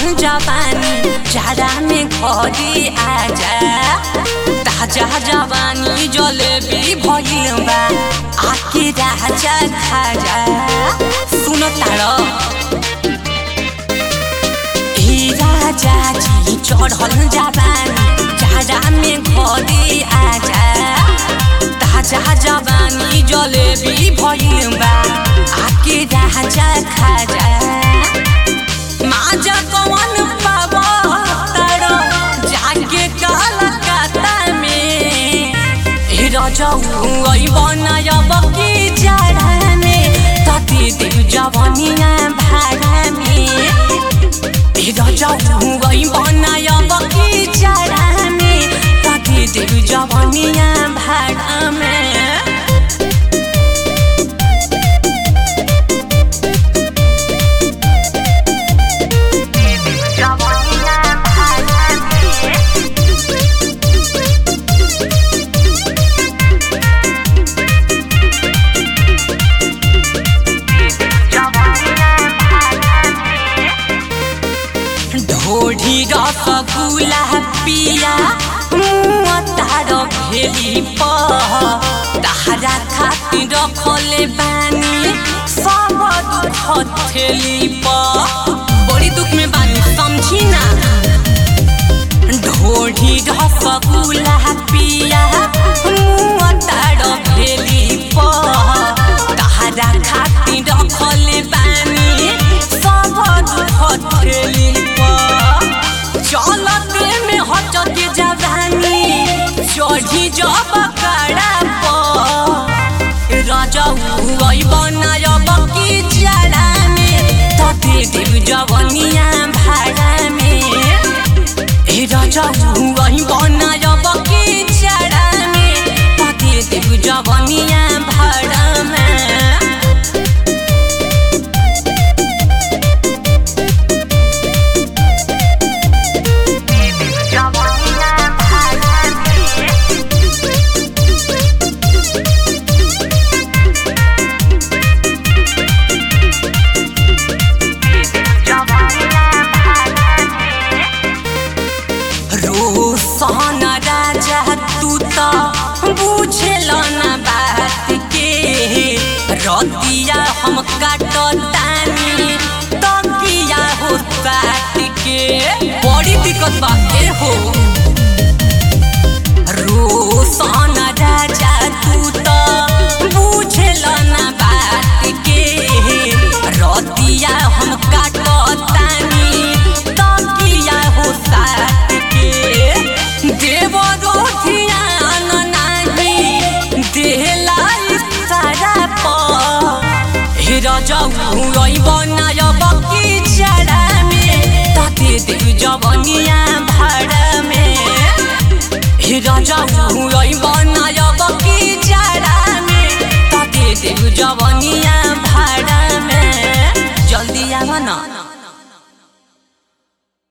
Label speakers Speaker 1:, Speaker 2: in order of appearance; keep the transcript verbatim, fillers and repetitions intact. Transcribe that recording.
Speaker 1: चढ़ल जवानी जाड़ा में घरे आजा ताजा जवानी जलेबी भइल बा आके राजा खाजा सुन तारो ए राजा जी चढ़ल जवानी जाड़ा में घरे आजा ताजा जवानी जलेबी भइल बा आके राजा खाजा माजा कौन पाबो तारो जाके कलकत्ता में ए रजऊ अइबो ना अब की जाड़ा में तते देव जवानिया भाड़ा में ए रजऊ अइबो ना अब की जाड़ा में तते देव जवानिया भाड़ा में ढोढ़ी रसगुल्ला पिया मुआ तारो भेली तहरा खातिर रखले बानी सब दुख थेली बड़ी दुख में बानी समझी ना ढोढ़ी रसगुल्ला पिया मुआ तारो भेली तहरा खातिर रखले बानी सब दुख थेली चलते में हटके जवानी चढ़ी जब कड़ा रजऊ अइबो ना अब की जाड़ा में तते देव जवानिया भाड़ा में ए रजऊ अइबो ना अब की जाड़ा में तते देव जवानिया भाड़ा में रोशन राजा तू तो बुझल ना बात के रतिया हम काटतानी तकिया हो साथ के बड़ी दिक्कत बा ए हो रोशन राजा तू तो बुझल ना बात के रतिया हम काटतानी तकिया हो साथ देव ध्यान नाही देहला सारा हे रजऊ अइबो ना अब की जाड़ा में तते देव जवानिया भाड़ा में हे रजऊ अइबो ना अब की जाड़ा में तते देव जवानिया भाड़ा में जल्दी आवा ना।